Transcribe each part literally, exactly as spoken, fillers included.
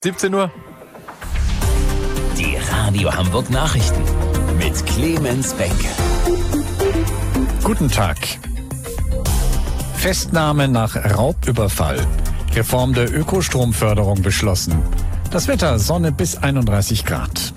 siebzehn Uhr. Die Radio Hamburg Nachrichten mit Clemens Benke. Guten Tag. Festnahme nach Raubüberfall. Reform der Ökostromförderung beschlossen. Das Wetter, Sonne bis einunddreißig Grad.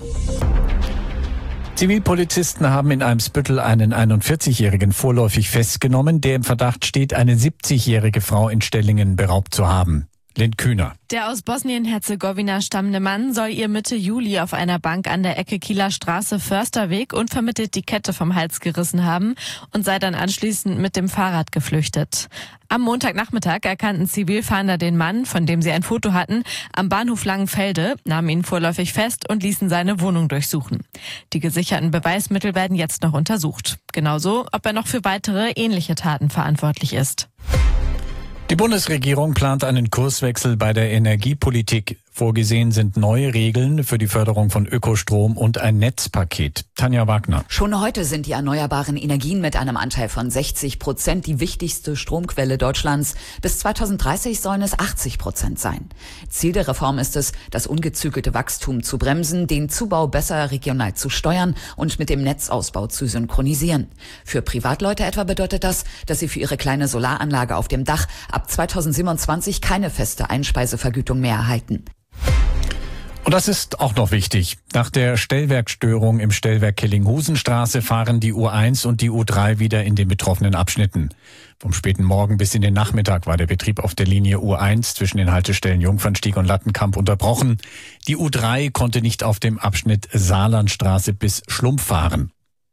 Zivilpolizisten haben in Eimsbüttel einen einundvierzigjährigen vorläufig festgenommen, der im Verdacht steht, eine siebzigjährige Frau in Stellingen beraubt zu haben. Lind Kühner. Der aus Bosnien-Herzegowina stammende Mann soll ihr Mitte Juli auf einer Bank an der Ecke Kieler Straße Försterweg unvermittelt die Kette vom Hals gerissen haben und sei dann anschließend mit dem Fahrrad geflüchtet. Am Montagnachmittag erkannten Zivilfahnder den Mann, von dem sie ein Foto hatten, am Bahnhof Langenfelde, nahmen ihn vorläufig fest und ließen seine Wohnung durchsuchen. Die gesicherten Beweismittel werden jetzt noch untersucht. Genauso, ob er noch für weitere ähnliche Taten verantwortlich ist. Die Bundesregierung plant einen Kurswechsel bei der Energiepolitik. Vorgesehen sind neue Regeln für die Förderung von Ökostrom und ein Netzpaket. Tanja Wagner. Schon heute sind die erneuerbaren Energien mit einem Anteil von sechzig Prozent die wichtigste Stromquelle Deutschlands. Bis zweitausenddreißig sollen es achtzig Prozent sein. Ziel der Reform ist es, das ungezügelte Wachstum zu bremsen, den Zubau besser regional zu steuern und mit dem Netzausbau zu synchronisieren. Für Privatleute etwa bedeutet das, dass sie für ihre kleine Solaranlage auf dem Dach ab zweitausendsiebenundzwanzig keine feste Einspeisevergütung mehr erhalten. Und das ist auch noch wichtig. Nach der Stellwerkstörung im Stellwerk Kellinghusenstraße fahren die U eins und die U drei wieder in den betroffenen Abschnitten. Vom späten Morgen bis in den Nachmittag war der Betrieb auf der Linie U eins zwischen den Haltestellen Jungfernstieg und Lattenkamp unterbrochen. Die U drei konnte nicht auf dem Abschnitt Saarlandstraße bis Schlumpf fahren.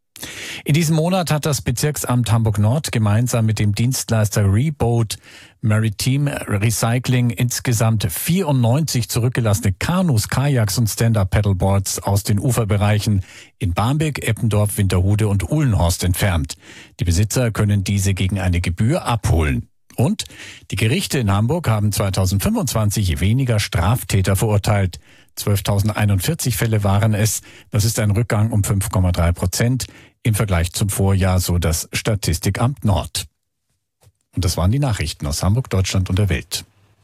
In diesem Monat hat das Bezirksamt Hamburg-Nord gemeinsam mit dem Dienstleister Reboat Maritime Recycling insgesamt vierundneunzig zurückgelassene Kanus, Kajaks und Stand-Up-Paddleboards aus den Uferbereichen in Barmbek, Eppendorf, Winterhude und Uhlenhorst entfernt. Die Besitzer können diese gegen eine Gebühr abholen. Und die Gerichte in Hamburg haben zweitausendfünfundzwanzig weniger Straftäter verurteilt. zwölftausendeinundvierzig Fälle waren es. Das ist ein Rückgang um fünf Komma drei Prozent im Vergleich zum Vorjahr, so das Statistikamt Nord. Und das waren die Nachrichten aus Hamburg, Deutschland und der Welt.